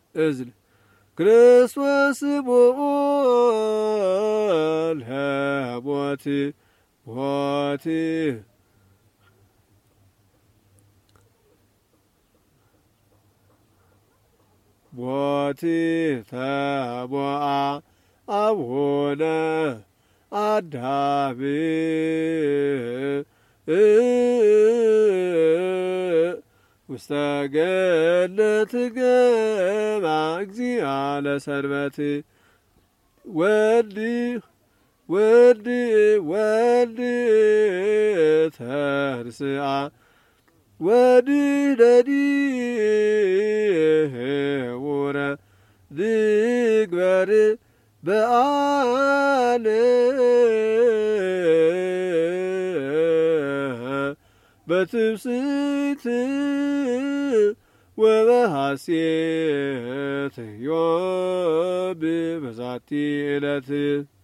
እዝል ክርስቶስ ቦል ሞት ሞት ሞት ተቦአ አቡነ አዳም ውስተ ገነት ገባ እግዚአ ለሰንበት ወልድ ወልድ ወልድ ተንሥአ ወድነኒ ህቡረ ንግበር በአለ በትብስት ወበሐሴት ዮም በዛቲ ዕለት